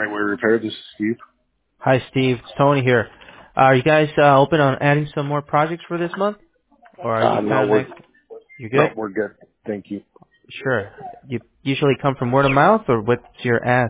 Nightway Repair. This is Steve. Hi, Steve. It's Tony here. Are you guys open on adding some more projects for this month, or are you No, kind of we're like you no, good? we're good. Thank you. Sure. You usually come from word of mouth, or what's your ask?